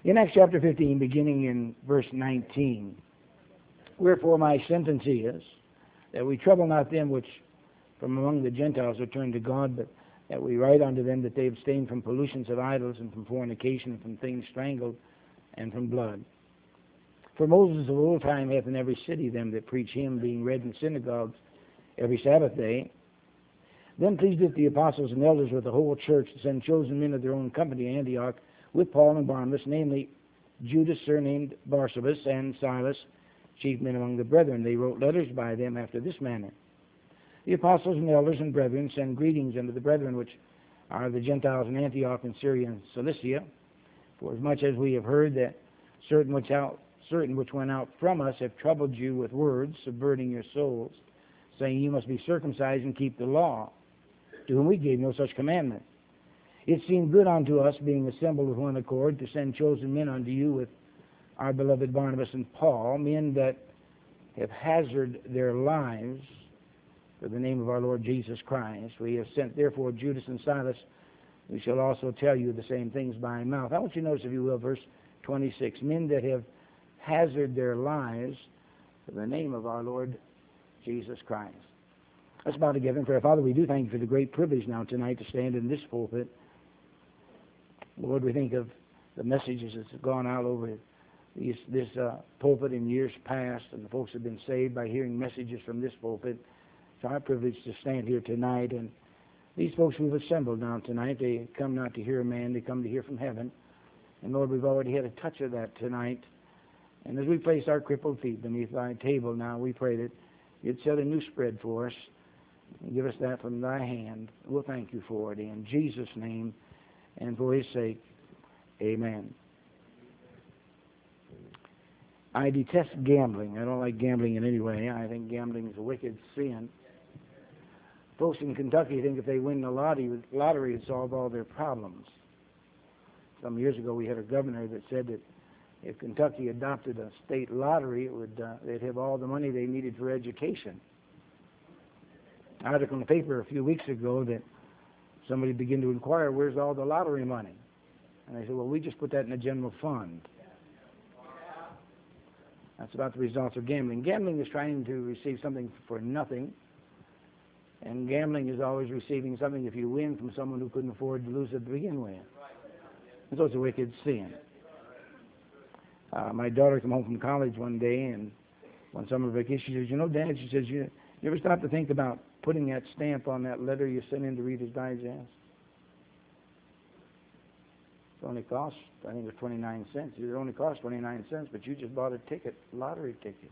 In Acts chapter 15, beginning in verse 19, wherefore my sentence is that we trouble not them which from among the Gentiles are turned to God, but that we write unto them that they abstain from pollutions of idols and from fornication, and from things strangled, and from blood. For Moses of old time hath in every city them that preach him, being read in synagogues every Sabbath day. Then pleased it the apostles and elders with the whole church to send chosen men of their own company to Antioch with Paul and Barnabas, namely Judas surnamed Barsabas, and Silas, chief men among the brethren. They wrote letters by them after this manner. The apostles and elders and brethren send greetings unto the brethren which are the Gentiles in Antioch and Syria and Cilicia, for as much as we have heard that certain which went out from us have troubled you with words, subverting your souls, saying you must be circumcised and keep the law, to whom we gave no such commandment. It seemed good unto us, being assembled with one accord, to send chosen men unto you with our beloved Barnabas and Paul, men that have hazarded their lives for the name of our Lord Jesus Christ. We have sent therefore Judas and Silas, who shall also tell you the same things by mouth. I want you to notice, if you will, verse 26, men that have hazarded their lives for the name of our Lord Jesus Christ. Let's bow together in prayer. Father, we do thank you for the great privilege now tonight to stand in this pulpit. Lord, we think of the messages that's gone out over this pulpit in years past, and the folks have been saved by hearing messages from this pulpit. It's our privilege to stand here tonight, and these folks who've assembled now tonight, they come not to hear a man, they come to hear from heaven. And Lord, we've already had a touch of that tonight. And as we place our crippled feet beneath thy table now, we pray that you'd set a new spread for us and give us that from thy hand. We'll thank you for it in Jesus' name and for his sake. Amen. I detest gambling. I don't like gambling in any way. I think gambling is a wicked sin. Folks in Kentucky think if they win the lottery, it'd solve all their problems. Some years ago, we had a governor that said that if Kentucky adopted a state lottery, they'd have all the money they needed for education. I read in the paper a few weeks ago that somebody began to inquire, where's all the lottery money? And they said, well, we just put that in the general fund. That's about the results of gambling. Gambling is trying to receive something for nothing. And gambling is always receiving something if you win from someone who couldn't afford to lose it to begin with. And so it's a wicked sin. My daughter came home from college one day, and one summer vacation, she says, you know, Dad, she says, you ever stop to think about putting that stamp on that letter you sent in to Reader's Digest? It only cost, I think it was 29 cents. It only cost 29 cents, but you just bought a ticket, lottery ticket.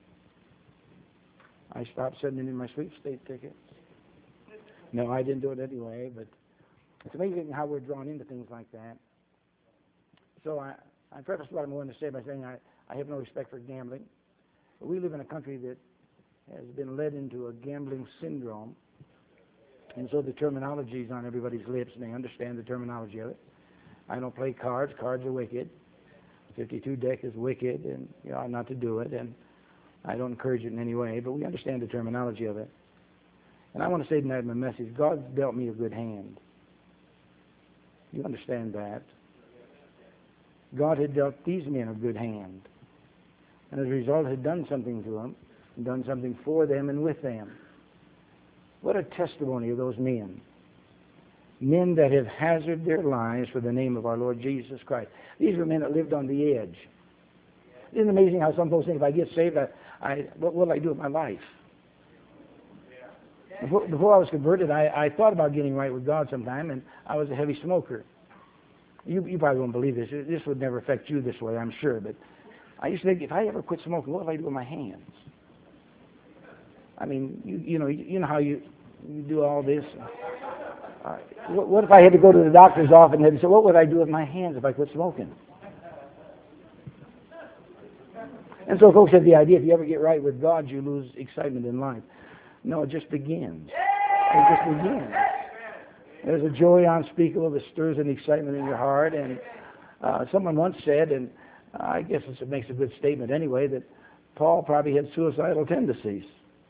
I stopped sending in my sweepstake tickets. No, I didn't do it anyway, but it's amazing how we're drawn into things like that. So I preface what I'm going to say by saying I have no respect for gambling. But we live in a country that has been led into a gambling syndrome. And so the terminology is on everybody's lips, and they understand the terminology of it. I don't play cards. Cards are wicked. 52 deck is wicked, and you ought not to do it. And I don't encourage it in any way, but we understand the terminology of it. And I want to say tonight in my message, God's dealt me a good hand. You understand that? God had dealt these men a good hand. And as a result, had done something to them, and done something for them and with them. What a testimony of those men. Men that have hazarded their lives for the name of our Lord Jesus Christ. These were men that lived on the edge. Isn't it amazing how some folks think if I get saved, what will I do with my life? Before I was converted, I thought about getting right with God sometime, and I was a heavy smoker. You probably won't believe this. This would never affect you this way, I'm sure. But I used to think, if I ever quit smoking, what do I do with my hands? I mean, you know how you do all this. What if I had to go to the doctor's office and they'd say, what would I do with my hands if I quit smoking? And so folks have the idea, if you ever get right with God, you lose excitement in life. No, it just begins. It just begins. There's a joy unspeakable that stirs an excitement in your heart. And someone once said, and I guess it makes a good statement anyway, that Paul probably had suicidal tendencies.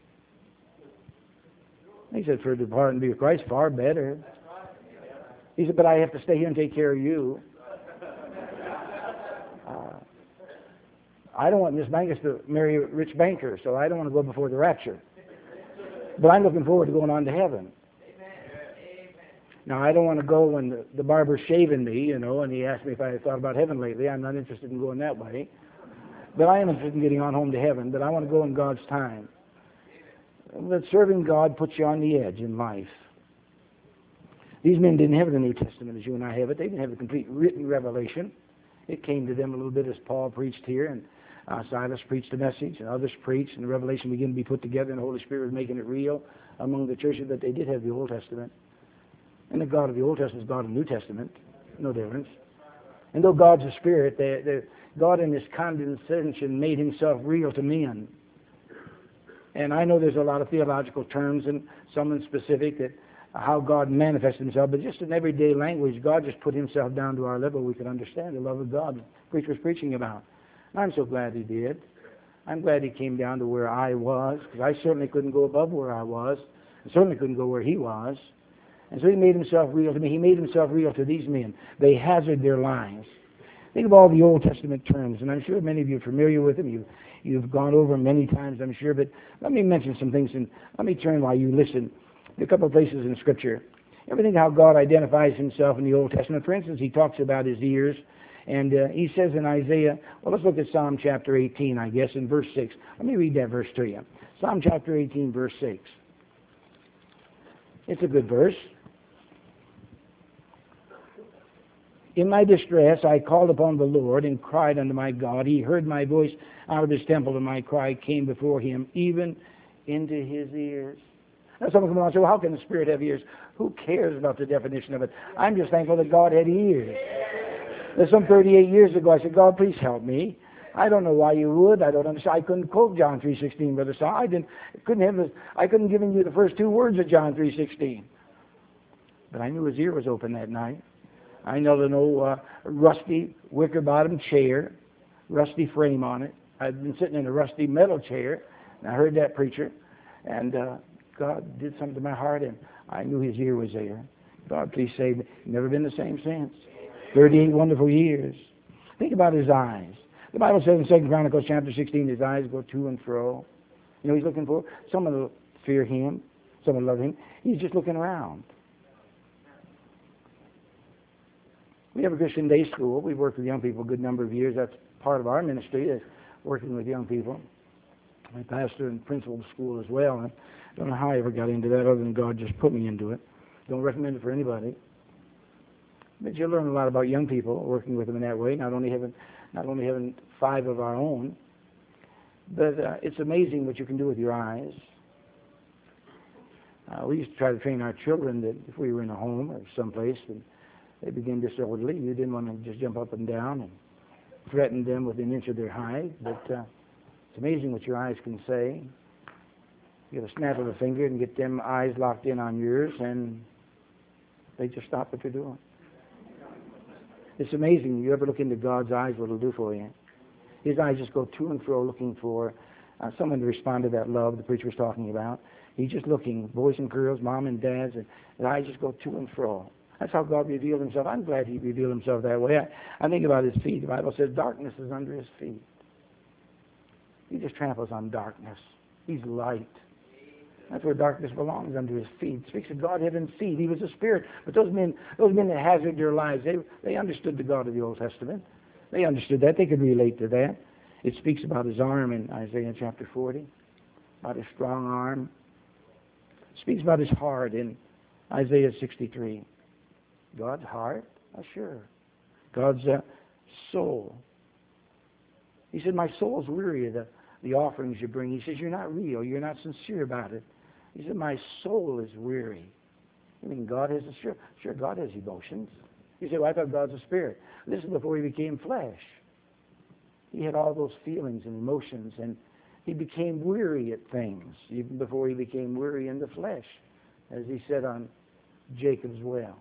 He said, for to depart and be with Christ, far better. He said, but I have to stay here and take care of you. I don't want Miss Bankus to marry a rich banker, so I don't want to go before the rapture. But I'm looking forward to going on to heaven. Now, I don't want to go when the barber's shaving me, and he asked me if I had thought about heaven lately. I'm not interested in going that way. But I am interested in getting on home to heaven, but I want to go in God's time. But serving God puts you on the edge in life. These men didn't have the New Testament as you and I have it. They didn't have the complete written revelation. It came to them a little bit as Paul preached here, and Silas preached a message, and others preached, and the revelation began to be put together, and the Holy Spirit was making it real among the churches that they did have the Old Testament. And the God of the Old Testament is God of the New Testament. No difference. And though God's a spirit, God in His condescension made Himself real to men. And I know there's a lot of theological terms and some in specific that how God manifests Himself, but just in everyday language, God just put Himself down to our level. We could understand the love of God the preacher was preaching about. And I'm so glad He did. I'm glad He came down to where I was, because I certainly couldn't go above where I was. I certainly couldn't go where He was. And so He made Himself real to me. He made Himself real to these men. They hazard their lives. Think of all the Old Testament terms, and I'm sure many of you are familiar with them. You've gone over them many times, I'm sure, but let me mention some things, and let me turn while you listen. A couple of places in Scripture. Everything how God identifies Himself in the Old Testament. For instance, He talks about His ears, and He says in Isaiah, well, let's look at Psalm chapter 18, I guess, in verse 6. Let me read that verse to you. Psalm chapter 18, verse 6. It's a good verse. In my distress I called upon the Lord and cried unto my God. He heard my voice out of His temple, and my cry came before Him, even into His ears. Now someone come along and say, well, how can the Spirit have ears? Who cares about the definition of it? I'm just thankful that God had ears. There's some 38 years ago, I said, God, please help me. I don't know why you would. I don't understand. I couldn't quote John 3:16, Brother Saul. I couldn't give you the first two words of John 3:16. But I knew His ear was open that night. I know an old rusty wicker-bottom chair, rusty frame on it. I'd been sitting in a rusty metal chair, and I heard that preacher, and God did something to my heart, and I knew His ear was there. God, please save me. Never been the same since. 38 wonderful years. Think about His eyes. The Bible says in 2 Chronicles chapter 16, His eyes go to and fro. You know He's looking for? Someone will fear Him. Someone will love Him. He's just looking around. We have a Christian day school. We've worked with young people a good number of years. That's part of our ministry, is working with young people. I pastor and principal the school as well. And I don't know how I ever got into that other than God just put me into it. Don't recommend it for anybody. But you learn a lot about young people working with them in that way, not only having 5 of our own, but it's amazing what you can do with your eyes. We used to try to train our children that if we were in a home or someplace and they begin disorderly, you didn't want to just jump up and down and threaten them with an inch of their height. But it's amazing what your eyes can say. You get a snap of a finger and get them eyes locked in on yours, and they just stop what they're doing. It's amazing. You ever look into God's eyes, what He'll do for you. His eyes just go to and fro looking for someone to respond to that love the preacher was talking about. He's just looking, boys and girls, mom and dads, and his eyes just go to and fro. That's how God revealed Himself. I'm glad He revealed Himself that way. I think about His feet. The Bible says darkness is under His feet. He just tramples on darkness. He's light. That's where darkness belongs, under His feet. It speaks of God having feet. He was a spirit. But those men that hazarded their lives, they understood the God of the Old Testament. They understood that. They could relate to that. It speaks about His arm in Isaiah chapter 40, about His strong arm. It speaks about His heart in Isaiah 63. God's heart? Oh, sure. God's soul. He said, my soul's weary of the offerings you bring. He says, you're not real. You're not sincere about it. He said, my soul is weary. I mean, God has sure, God has emotions. You say, well, I thought God's a spirit. This is before He became flesh. He had all those feelings and emotions, and He became weary at things, even before He became weary in the flesh, as He said on Jacob's well.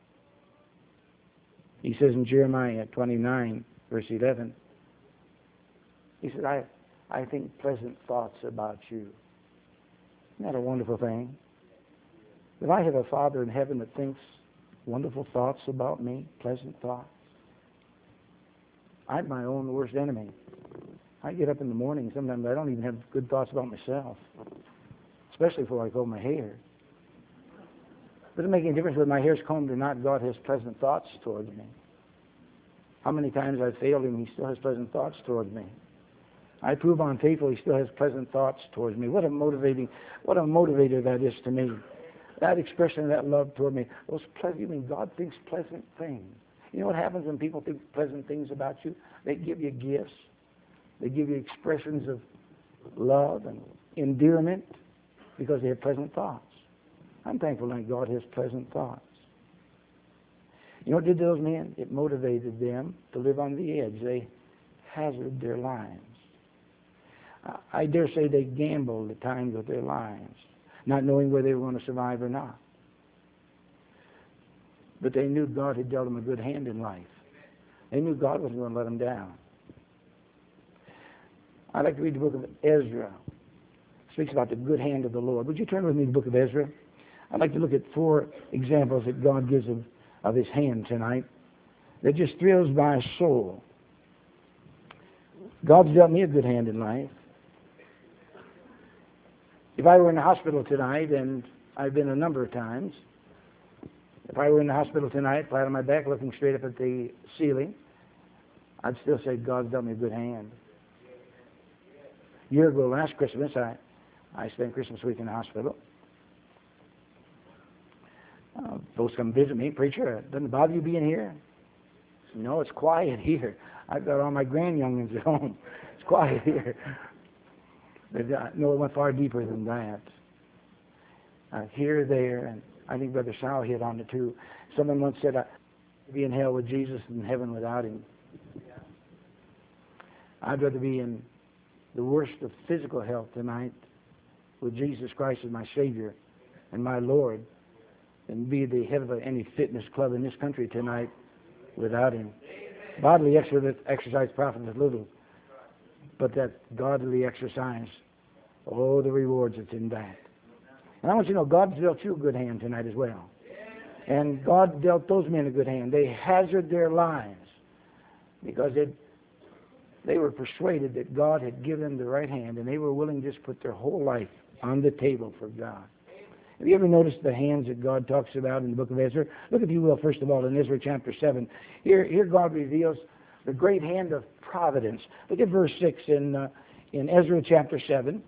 He says in Jeremiah 29, verse 11, He said, I think pleasant thoughts about you. Isn't that a wonderful thing? That I have a Father in heaven that thinks wonderful thoughts about me, pleasant thoughts. I'm my own worst enemy. I get up in the morning, sometimes I don't even have good thoughts about myself, especially before I comb my hair. Doesn't make any difference whether my hair's combed or not. God has pleasant thoughts towards me. How many times I've failed Him, He still has pleasant thoughts towards me. I prove unfaithful, He still has pleasant thoughts towards me. What a motivator that is to me. That expression of that love toward me. You mean God thinks pleasant things? You know what happens when people think pleasant things about you? They give you gifts. They give you expressions of love and endearment because they have pleasant thoughts. I'm thankful that God has pleasant thoughts. You know what did those men? It motivated them to live on the edge. They hazarded their lives. I dare say they gambled at times with their lives, not knowing whether they were going to survive or not. But they knew God had dealt them a good hand in life. They knew God wasn't going to let them down. I'd like to read the book of Ezra. It speaks about the good hand of the Lord. Would you turn with me to the book of Ezra? I'd like to look at 4 examples that God gives of His hand tonight that just thrills my soul. God's dealt me a good hand in life. If I were in the hospital tonight, and I've been a number of times, if I were in the hospital tonight, flat on my back, looking straight up at the ceiling, I'd still say God's dealt me a good hand. A year ago, last Christmas, I spent Christmas week in the hospital. Folks come visit me, preacher, doesn't it bother you being here? No, it's quiet here. I've got all my grandyoungins at home. It's quiet here. But no, it went far deeper than that. Here, there, and I think Brother Sal hit on it too. Someone once said, I'd be in hell with Jesus and in heaven without Him. I'd rather be in the worst of physical health tonight with Jesus Christ as my Savior and my Lord than be the head of any fitness club in this country tonight without Him. Bodily exercise profiteth little, but that godly exercise, oh, the rewards that's in that. And I want you to know, God's dealt you a good hand tonight as well. And God dealt those men a good hand. They hazarded their lives because they were persuaded that God had given them the right hand, and they were willing to just put their whole life on the table for God. Have you ever noticed the hands that God talks about in the book of Ezra? Look, if you will, first of all, in Ezra chapter 7. Here God reveals the great hand of providence. Look at verse 6 in Ezra chapter 7.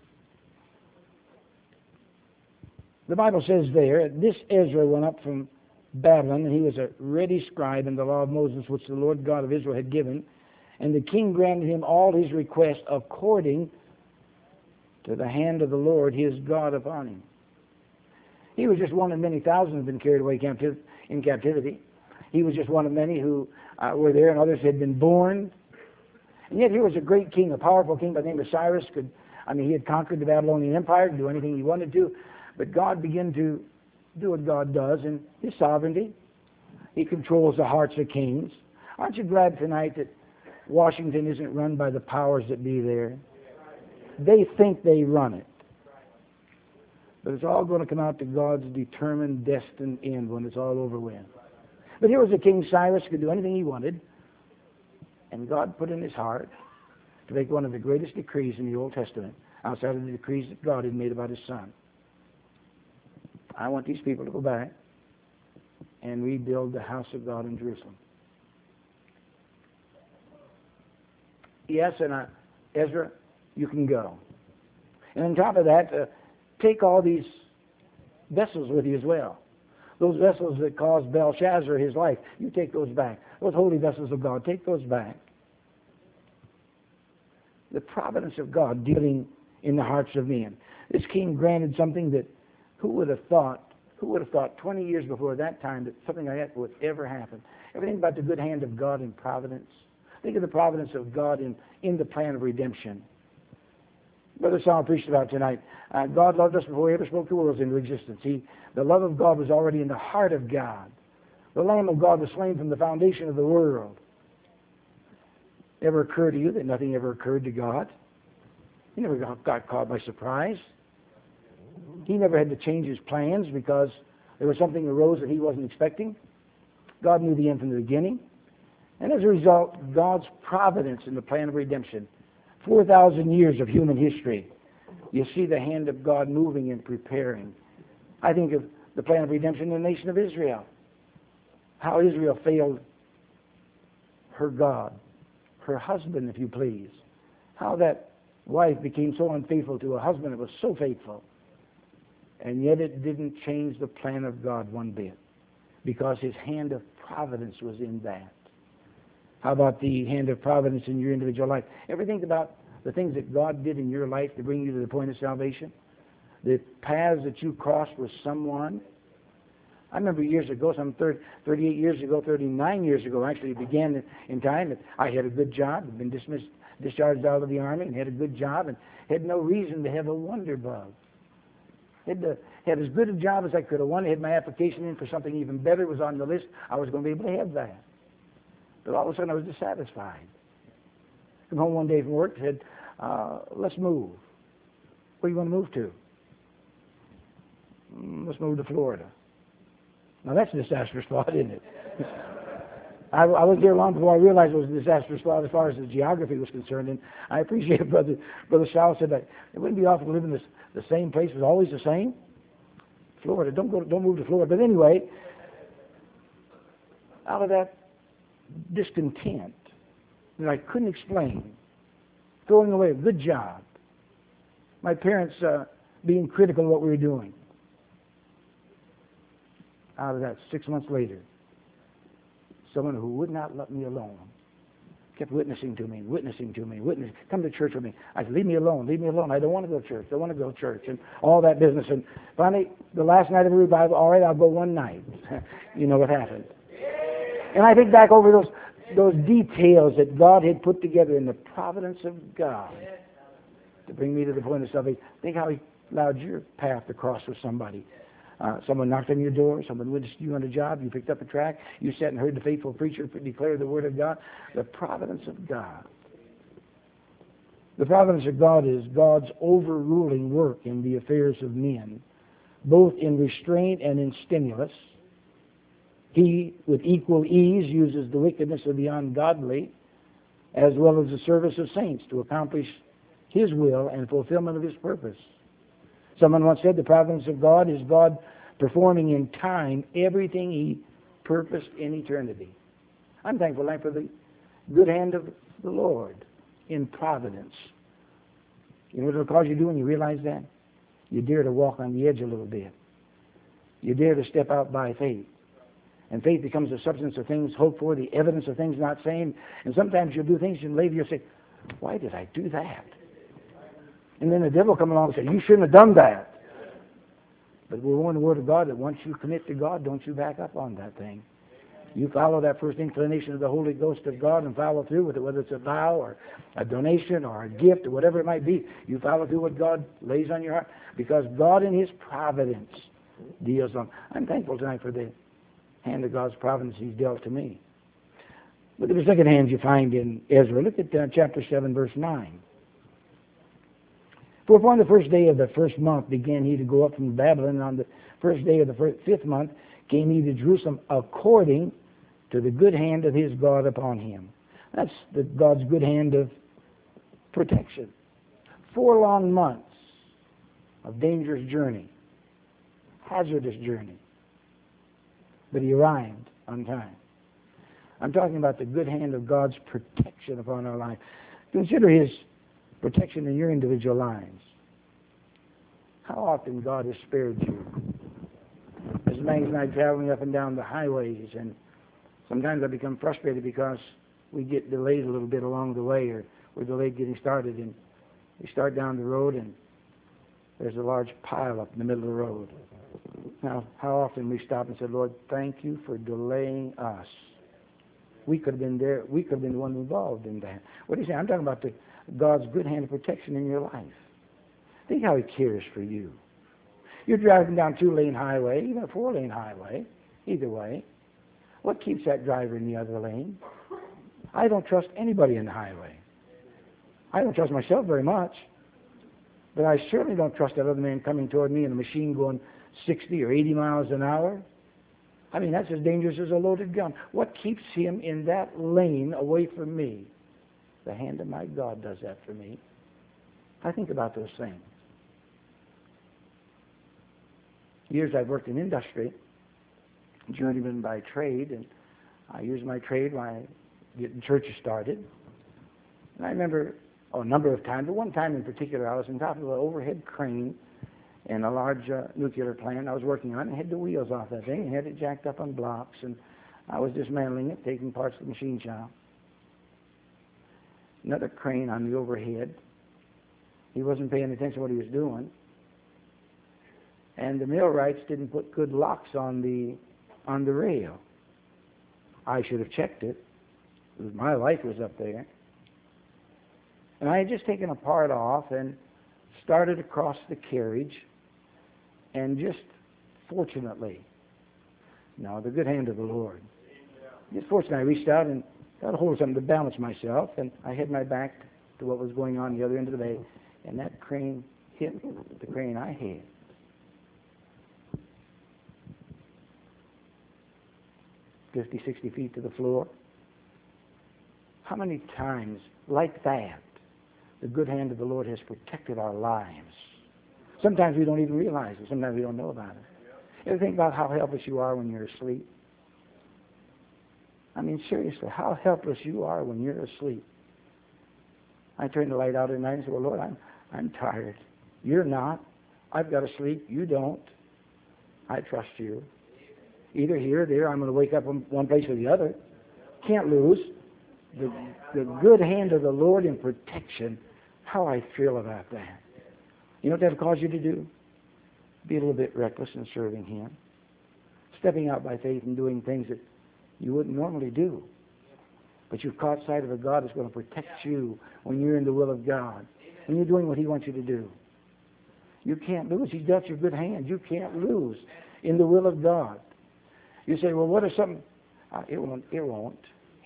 The Bible says there, this Ezra went up from Babylon, and he was a ready scribe in the law of Moses, which the Lord God of Israel had given. And the king granted him all his requests according to the hand of the Lord his God upon him. He was just one of many thousands who had been carried away in captivity. He was just one of many who were there, and others had been born. And yet here was a great king, a powerful king by the name of Cyrus. He had conquered the Babylonian Empire, could do anything he wanted to. But God began to do what God does in His sovereignty. He controls the hearts of kings. Aren't you glad tonight that Washington isn't run by the powers that be there? They think they run it. But it's all going to come out to God's determined, destined end when it's all over with. But here was a king, Cyrus, could do anything he wanted. And God put in his heart to make one of the greatest decrees in the Old Testament, outside of the decrees that God had made about His Son. I want these people to go back and rebuild the house of God in Jerusalem. Yes, and Ezra, you can go. And on top of that, take all these vessels with you as well. Those vessels that caused Belshazzar his life, you take those back. Those holy vessels of God, take those back. The providence of God dealing in the hearts of men. This king granted something that who would have thought 20 years before that time that something like that would ever happen? Everything about the good hand of God in providence. Think of the providence of God in the plan of redemption. Brother Saul preached about tonight. God loved us before He ever spoke the worlds into existence. The love of God was already in the heart of God. The Lamb of God was slain from the foundation of the world. Ever occurred to you that nothing ever occurred to God? He never got caught by surprise. He never had to change His plans because there was something that arose that He wasn't expecting. God knew the end from the beginning. And as a result, God's providence in the plan of redemption 4,000 years of human history, you see the hand of God moving and preparing. I think of the plan of redemption in the nation of Israel. How Israel failed her God, her husband, if you please. How that wife became so unfaithful to a husband that was so faithful. And yet it didn't change the plan of God one bit, because His hand of providence was in that. How about the hand of providence in your individual life? Ever think about the things that God did in your life to bring you to the point of salvation? The paths that you crossed with someone. I remember years ago, some 38 years ago, 39 years ago, actually it began in time, that I had a good job, had been discharged out of the Army, and had a good job, and had no reason to have a wonder bug. Had as good a job as I could have wanted. Had my application in for something even better. It was on the list. I was going to be able to have that. But all of a sudden I was dissatisfied. Come home one day from work and said, let's move. Where are you going to move to? Let's move to Florida. Now that's a disastrous thought, isn't it? I was there long before I realized it was a disastrous thought as far as the geography was concerned. And I appreciate Brother Shaw said that it wouldn't be awful to live in the same place. It was always the same. Florida, don't move to Florida. But anyway, out of that discontent that I couldn't explain, throwing away a good job, my parents being critical of what we were doing. Out of that, 6 months later, someone who would not let me alone kept witnessing to me, come to church with me. I said, leave me alone. I don't want to go to church, and all that business. And finally, the last night of the revival, all right, I'll go one night. You know what happened. And I think back over those details that God had put together in the providence of God to bring me to the point of salvation. Think how He allowed your path to cross with somebody. Someone knocked on your door, someone witnessed you on a job, you picked up a tract, you sat and heard the faithful preacher declare the Word of God. The providence of God. The providence of God is God's overruling work in the affairs of men, both in restraint and in stimulus. He, with equal ease, uses the wickedness of the ungodly as well as the service of saints to accomplish His will and fulfillment of His purpose. Someone once said the providence of God is God performing in time everything He purposed in eternity. I'm thankful tonight for the good hand of the Lord in providence. You know what it'll cause you to do when you realize that? You dare to walk on the edge a little bit. You dare to step out by faith. And faith becomes the substance of things hoped for, the evidence of things not seen. And sometimes you'll do things and later you'll say, why did I do that? And then the devil will come along and say, you shouldn't have done that. But we're warned in the Word of God that once you commit to God, don't you back up on that thing. You follow that first inclination of the Holy Ghost of God and follow through with it, whether it's a vow or a donation or a gift or whatever it might be. You follow through what God lays on your heart, because God in His providence deals on. I'm thankful tonight for the hand of God's providence He's dealt to me. Look at the second hand you find in Ezra. Look at chapter 7, verse 9. For upon the first day of the first month began he to go up from Babylon, and on the first day of the fifth month came he to Jerusalem according to the good hand of his God upon him. That's God's good hand of protection. 4 long months of dangerous journey, hazardous journey. But he arrived on time. I'm talking about the good hand of God's protection upon our life. Consider His protection in your individual lives. How often God has spared you. Mrs. Banks and I traveling up and down the highways, and sometimes I become frustrated because we get delayed a little bit along the way, or we're delayed getting started, and we start down the road and there's a large pile up in the middle of the road. Now, how often we stop and say, Lord, thank you for delaying us. We could have been there. We could have been the one involved in that. What do you say? I'm talking about God's good hand of protection in your life. Think how He cares for you. You're driving down 2-lane highway, even a 4-lane highway, either way. What keeps that driver in the other lane? I don't trust anybody in the highway. I don't trust myself very much. But I certainly don't trust that other man coming toward me in a machine going 60 or 80 miles an hour. I mean, that's as dangerous as a loaded gun. What keeps him in that lane away from me? the hand of my God does that for me. I think about those things. Years I've worked in industry, journeyman by trade, and I used my trade when I getting churches started. And I remember a number of times, but one time in particular, I was on top of an overhead crane in a large nuclear plant I was working on, and had the wheels off that thing and had it jacked up on blocks, and I was dismantling it, taking parts of the machine shop. Another crane on the overhead. He wasn't paying attention to what he was doing. And the millwrights didn't put good locks on the rail. I should have checked it. My life was up there. And I had just taken a part off and started across the carriage, and just fortunately, the good hand of the Lord. Just fortunately, I reached out and got a hold of something to balance myself, and I had my back to what was going on the other end of the bay, and that crane hit the crane I had. $50, 60 feet to the floor. How many times, like that, the good hand of the Lord has protected our lives? Sometimes we don't even realize it. Sometimes we don't know about it. You ever think about how helpless you are when you're asleep? I mean, seriously, how helpless you are when you're asleep. I turn the light out at night and say, well, Lord, I'm tired. You're not. I've got to sleep. You don't. I trust you. Either here or there, I'm going to wake up in one place or the other. Can't lose. The good hand of the Lord in protection, how I feel about that. You know what that will cause you to do? Be a little bit reckless in serving Him. Stepping out by faith and doing things that you wouldn't normally do. But you've caught sight of a God that's going to protect you when you're in the will of God. When you're doing what He wants you to do. You can't lose. He's got your good hand. You can't lose in the will of God. You say, well, what if something... It won't.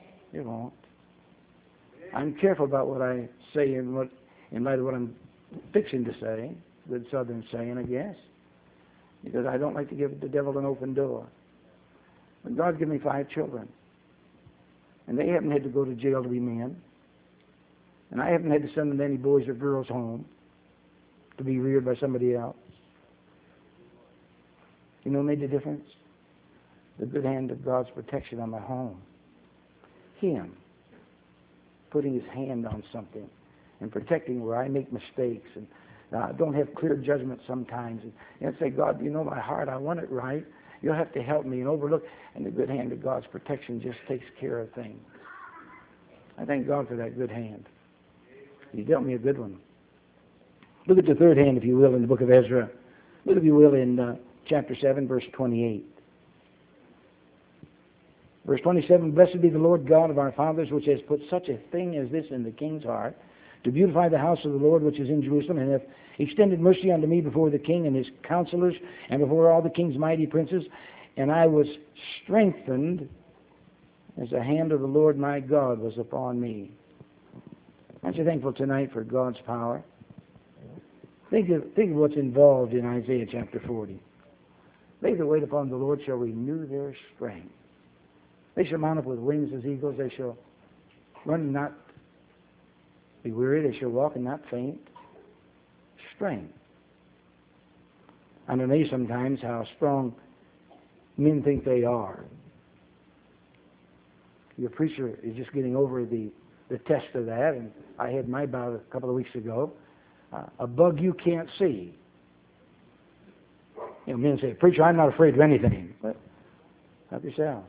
I'm careful about what I say in light of what I'm fixing to say. Good Southern saying, I guess. Because I don't like to give the devil an open door. But God gave me 5 children. And they haven't had to go to jail to be men. And I haven't had to send them any boys or girls home to be reared by somebody else. You know what made the difference? The good hand of God's protection on my home. Him putting His hand on something and protecting where I make mistakes and don't have clear judgment sometimes. And say, God, you know my heart. I want it right. You'll have to help me and overlook. And the good hand of God's protection just takes care of things. I thank God for that good hand. He dealt me a good one. Look at the third hand, if you will, in the book of Ezra. Look, if you will, in chapter 7, verse 28. Verse 27, blessed be the Lord God of our fathers, which has put such a thing as this in the king's heart, to beautify the house of the Lord which is in Jerusalem, and hath extended mercy unto me before the king and his counselors, and before all the king's mighty princes. And I was strengthened as the hand of the Lord my God was upon me. Aren't you thankful tonight for God's power? Think of what's involved in Isaiah chapter 40. They that wait upon the Lord shall renew their strength. They shall mount up with wings as eagles. They shall run and not be weary. They shall walk and not faint. Strength. I'm amazed sometimes how strong men think they are. Your preacher is just getting over the test of that, and I had my bout a couple of weeks ago. A bug you can't see. You know, men say, preacher, I'm not afraid of anything. But help yourself.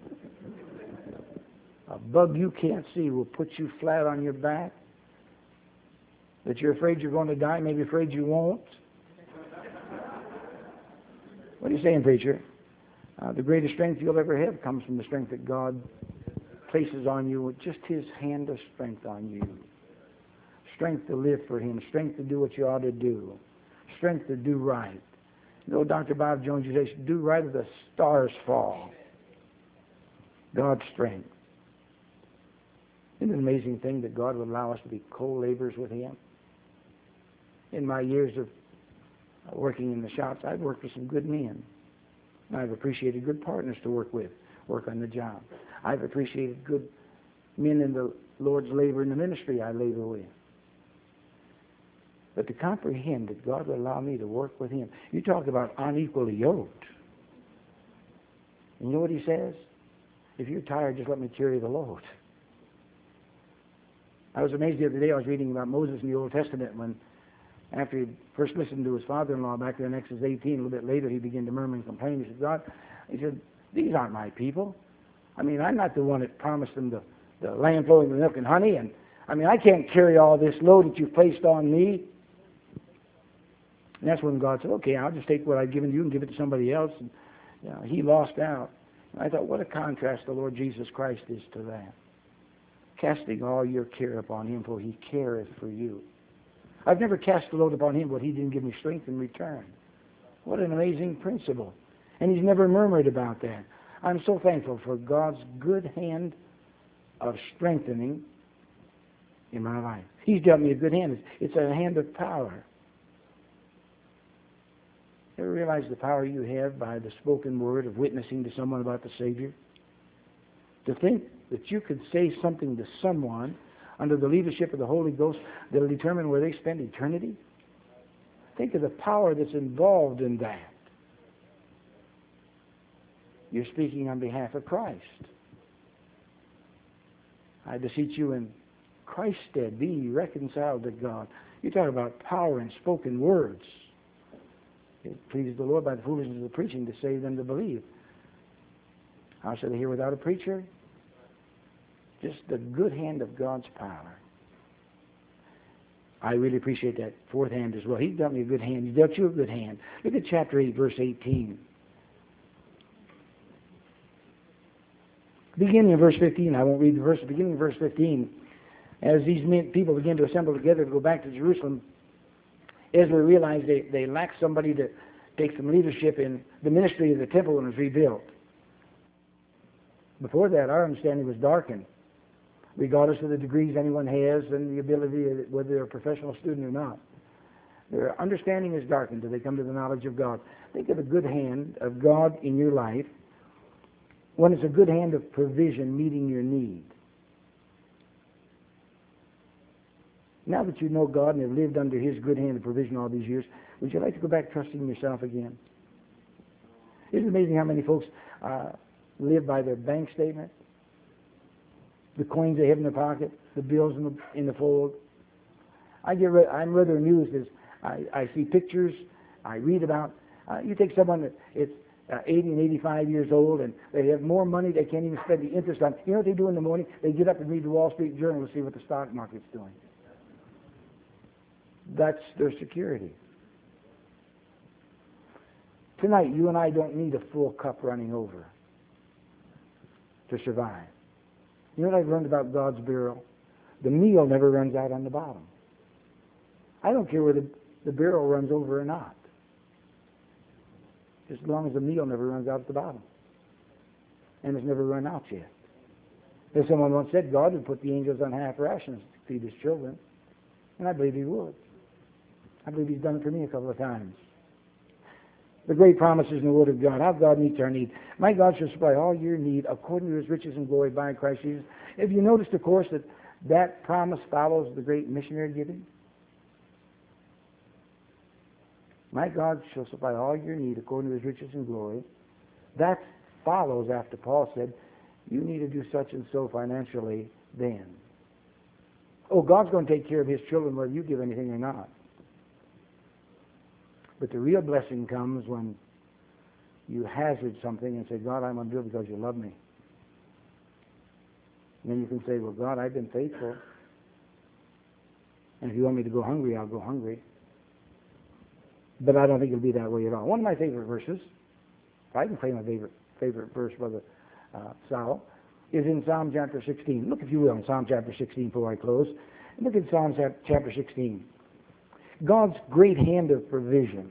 A bug you can't see will put you flat on your back. That you're afraid you're going to die, maybe afraid you won't. What are you saying, preacher? The greatest strength you'll ever have comes from the strength that God places on you with just His hand of strength on you. Strength to live for Him. Strength to do what you ought to do. Strength to do right. You know, Dr. Bob Jones used to say, do right or the stars fall. God's strength. Isn't it an amazing thing that God would allow us to be co-laborers with Him? In my years of working in the shops, I've worked with some good men. I've appreciated good partners to work with, work on the job. I've appreciated good men in the Lord's labor in the ministry I labor with. But to comprehend that God will allow me to work with Him. You talk about unequally yoked. And you know what He says? If you're tired, just let me carry the load. I was amazed the other day. I was reading about Moses in the Old Testament when, after he first listened to his father-in-law back there in Exodus 18, a little bit later he began to murmur and complain. He said, God, these aren't my people. I mean, I'm not the one that promised them the land flowing with milk and honey. And I mean, I can't carry all this load that you've placed on me. And that's when God said, okay, I'll just take what I've given you and give it to somebody else. And he lost out. And I thought, what a contrast the Lord Jesus Christ is to that. Casting all your care upon Him, for He careth for you. I've never cast a load upon Him, but He didn't give me strength in return. What an amazing principle. And He's never murmured about that. I'm so thankful for God's good hand of strengthening in my life. He's dealt me a good hand. It's a hand of power. Ever realize the power you have by the spoken word of witnessing to someone about the Savior? To think that you could say something to someone under the leadership of the Holy Ghost that will determine where they spend eternity? Think of the power that's involved in that. You're speaking on behalf of Christ. I beseech you in Christ's stead, be ye reconciled to God. You talk about power in spoken words. It pleases the Lord by the foolishness of the preaching to save them to believe. How shall they hear without a preacher? Just the good hand of God's power. I really appreciate that fourth hand as well. He's dealt me a good hand. He's dealt you a good hand. Look at chapter 8, verse 18. Beginning in verse 15, I won't read the verse, beginning in verse 15, as these people begin to assemble together to go back to Jerusalem, Ezra realized they lacked somebody to take some leadership in the ministry of the temple when it was rebuilt. Before that, our understanding was darkened, regardless of the degrees anyone has and the ability, whether they're a professional student or not. Their understanding is darkened till they come to the knowledge of God. Think of the good hand of God in your life when it's a good hand of provision meeting your need. Now that you know God and have lived under His good hand of provision all these years, would you like to go back trusting yourself again? Isn't it amazing how many folks live by their bank statement? The coins they have in their pocket, the bills in the fold. I'm rather amused as I see pictures, I read about. You take someone that it's 80 and 85 years old and they have more money they can't even spend the interest on. You know what they do in the morning? They get up and read the Wall Street Journal to see what the stock market's doing. That's their security. Tonight, you and I don't need a full cup running over to survive. You know what I've learned about God's barrel? The meal never runs out on the bottom. I don't care whether the barrel runs over or not. Just as long as the meal never runs out at the bottom. And it's never run out yet. As someone once said, God would put the angels on half rations to feed His children. And I believe He would. I believe He's done it for me a couple of times. The great promises in the Word of God, how God meets our need. My God shall supply all your need according to His riches and glory by Christ Jesus. Have you noticed, of course, that promise follows the great missionary giving? My God shall supply all your need according to His riches and glory. That follows after Paul said, you need to do such and so financially then. Oh, God's going to take care of His children whether you give anything or not. But the real blessing comes when you hazard something and say, God, I'm going to do it because you love me. And then you can say, well, God, I've been faithful. And if you want me to go hungry, I'll go hungry. But I don't think it'll be that way at all. One of my favorite verses, if I can claim my favorite verse, Brother Sal, is in Psalm chapter 16. Look, if you will, in Psalm chapter 16 before I close. Look at Psalm chapter 16. God's great hand of provision.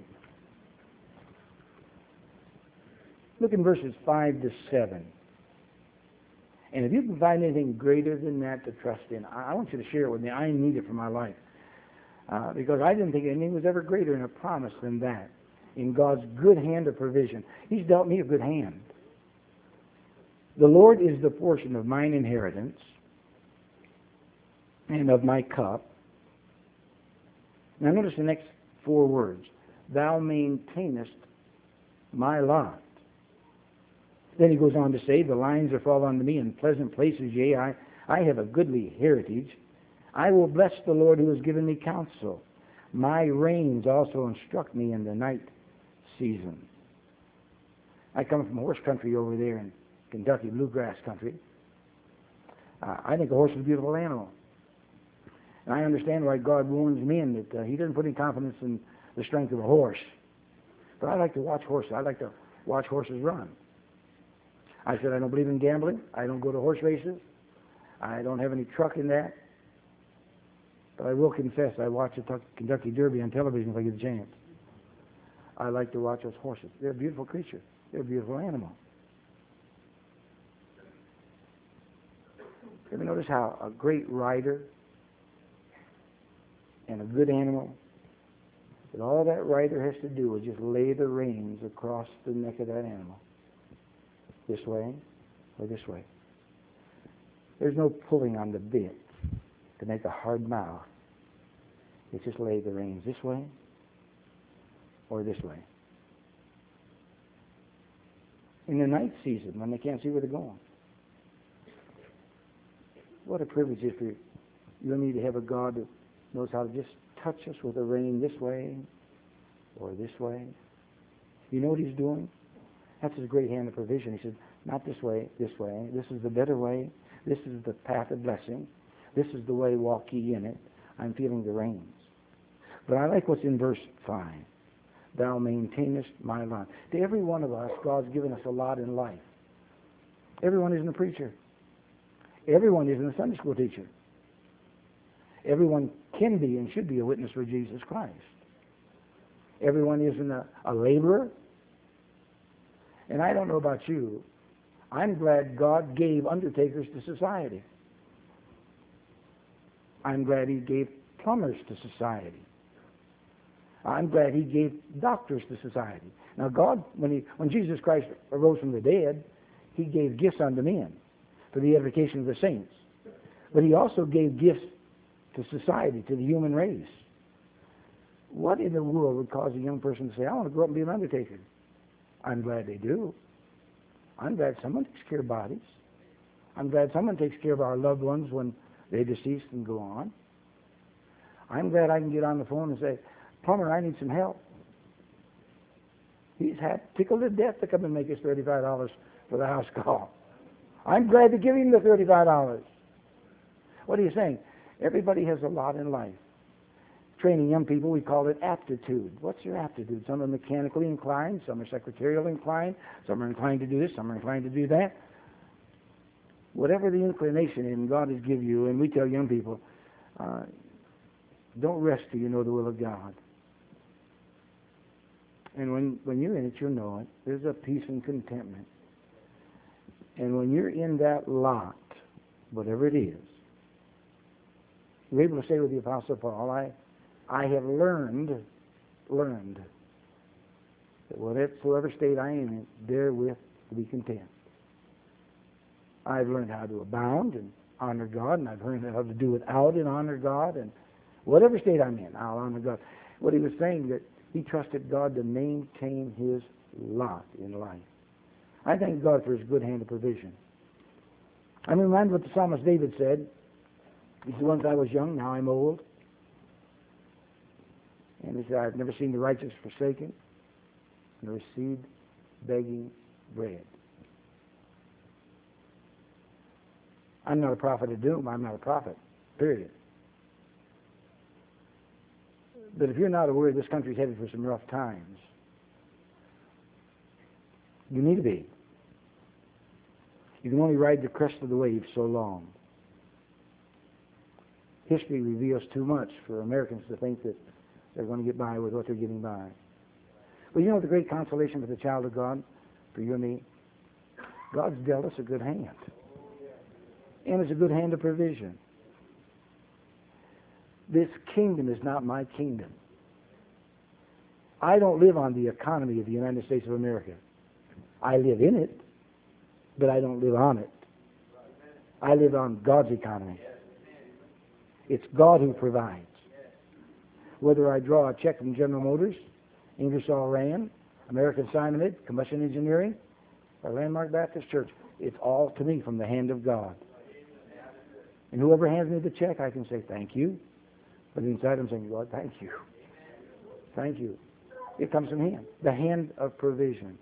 Look in verses 5 to 7. And if you can find anything greater than that to trust in, I want you to share it with me. I need it for my life. Because I didn't think anything was ever greater in a promise than that. In God's good hand of provision. He's dealt me a good hand. The Lord is the portion of mine inheritance. and of my cup. Now notice the next 4 words. Thou maintainest my lot. Then he goes on to say, the lines are fall unto me in pleasant places, yea, I have a goodly heritage. I will bless the Lord who has given me counsel. My reins also instruct me in the night season. I come from horse country over there in Kentucky, bluegrass country. I think a horse is a beautiful animal. And I understand why God warns men that he doesn't put any confidence in the strength of a horse. But I like to watch horses. I like to watch horses run. I said I don't believe in gambling. I don't go to horse races. I don't have any truck in that. But I will confess I watch the Kentucky Derby on television if I get a chance. I like to watch those horses. They're a beautiful creature. They're a beautiful animal. Ever notice how a great rider and a good animal, that all that rider has to do is just lay the reins across the neck of that animal. This way or this way. There's no pulling on the bit to make a hard mouth. It's just lay the reins this way or this way. In the night season, when they can't see where they're going. What a privilege it is for you and me to have a God that knows how to just touch us with a rein this way or this way. You know what he's doing? That's his great hand of provision. He said, not this way, this way. This is the better way. This is the path of blessing. This is the way, walk ye in it. I'm feeling the reins. But I like what's in verse 5. Thou maintainest my lot. To every one of us, God's given us a lot in life. Everyone isn't a preacher. Everyone isn't a Sunday school teacher. Everyone can be and should be a witness for Jesus Christ. Everyone isn't a laborer. And I don't know about you. I'm glad God gave undertakers to society. I'm glad he gave plumbers to society. I'm glad he gave doctors to society. Now God, when Jesus Christ arose from the dead, he gave gifts unto men for the edification of the saints. But he also gave gifts to society, to the human race. What in the world would cause a young person to say, I want to grow up and be an undertaker? I'm glad they do. I'm glad someone takes care of bodies. I'm glad someone takes care of our loved ones when they're deceased and go on. I'm glad I can get on the phone and say, plumber, I need some help. He's tickled to death to come and make us $35 for the house call. I'm glad to give him the $35. What are you saying? Everybody has a lot in life. Training young people, we call it aptitude. What's your aptitude? Some are mechanically inclined, some are secretarial inclined, some are inclined to do this, some are inclined to do that. Whatever the inclination is, God has given you, and we tell young people, don't rest till you know the will of God. And when you're in it, you'll know it. There's a peace and contentment. And when you're in that lot, whatever it is, you're able to say with the Apostle Paul, I have learned that whatsoever state I am in, therewith to be content. I've learned how to abound and honor God, and I've learned how to do without and honor God, and whatever state I'm in, I'll honor God. What he was saying, that he trusted God to maintain his lot in life. I thank God for his good hand of provision. I'm reminded what the psalmist David said. He said, once I was young, now I'm old. And he said, I've never seen the righteous forsaken, nor seed begging bread. I'm not a prophet of doom. I'm not a prophet, period. But if you're not aware this country's headed for some rough times, you need to be. You can only ride the crest of the wave so long. History reveals too much for Americans to think that they're going to get by with what they're getting by. But you know the great consolation for the child of God, for you and me? God's dealt us a good hand. And it's a good hand of provision. This kingdom is not my kingdom. I don't live on the economy of the United States of America. I live in it, but I don't live on it. I live on God's economy. It's God who provides. Whether I draw a check from General Motors, Ingersoll Rand, American Cyanamid, Combustion Engineering, or Landmark Baptist Church, it's all to me from the hand of God. And whoever hands me the check, I can say thank you. But inside I'm saying, God, thank you. Thank you. It comes from Him, the hand of provision.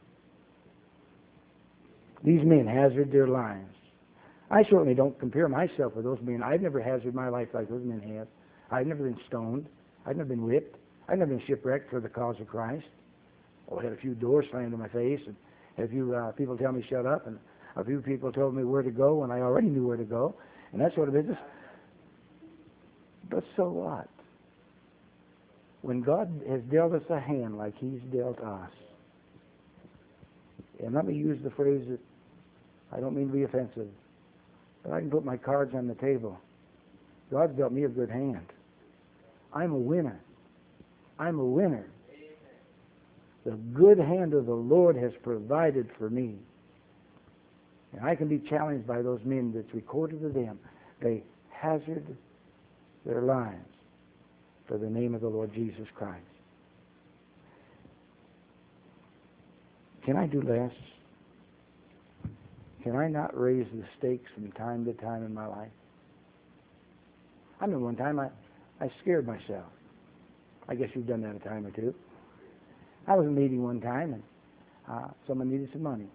These men hazard their lives. I certainly don't compare myself with those men. I've never hazarded my life like those men have. I've never been stoned. I've never been whipped. I've never been shipwrecked for the cause of Christ. I had a few doors slammed in my face, and had a few people tell me shut up, and a few people told me where to go when I already knew where to go, and that sort of business. But so what? When God has dealt us a hand like He's dealt us, and let me use the phrase that I don't mean to be offensive, but I can put my cards on the table. God's dealt me a good hand. I'm a winner. I'm a winner. The good hand of the Lord has provided for me. And I can be challenged by those men that's recorded of them. They hazard their lives for the name of the Lord Jesus Christ. Can I do less? Can I not raise the stakes from time to time in my life? I remember one time I scared myself. I guess you've done that a time or two. I was in a meeting one time, and someone needed some money.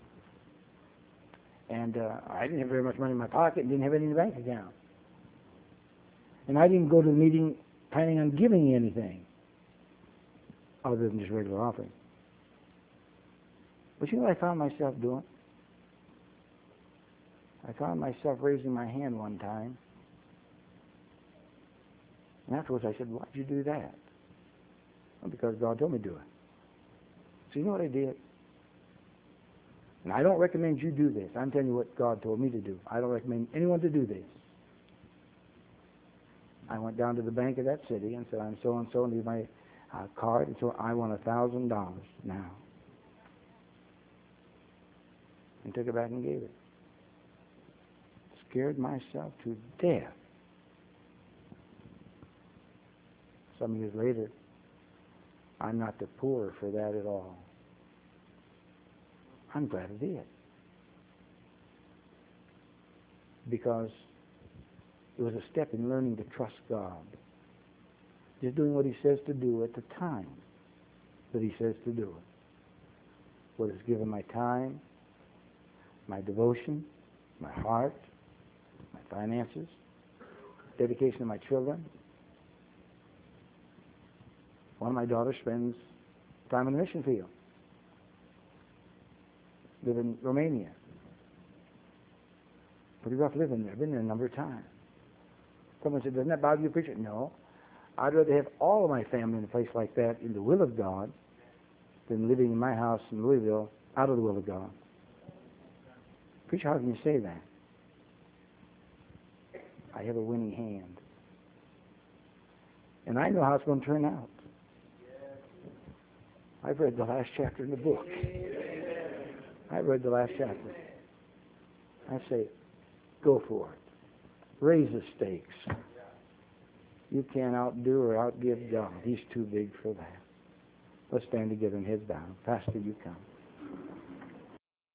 And I didn't have very much money in my pocket and didn't have any in the bank account. And I didn't go to the meeting planning on giving anything other than just regular offering. But you know what I found myself doing? I found myself raising my hand one time. And afterwards I said, why'd you do that? Well, because God told me to do it. So you know what I did? And I don't recommend you do this. I'm telling you what God told me to do. I don't recommend anyone to do this. I went down to the bank of that city and said, I'm so-and-so, and leave my card, and so I want $1,000 now. And took it back and gave it. Scared myself to death. Some years later, I'm not the poorer for that at all. I'm glad I did. Because it was a step in learning to trust God. Just doing what He says to do at the time that He says to do it. What has given my time, my devotion, my heart, my finances, dedication to my children. One of my daughters spends time in the mission field. Live in Romania. Pretty rough living there. Been there a number of times. Someone said, doesn't that bother you, preacher? No. I'd rather have all of my family in a place like that in the will of God than living in my house in Louisville out of the will of God. Preacher, how can you say that? I have a winning hand. And I know how it's going to turn out. I've read the last chapter in the book. I've read the last chapter. I say, go for it. Raise the stakes. You can't outdo or outgive God. He's too big for that. Let's stand together and heads down. Pastor, you come.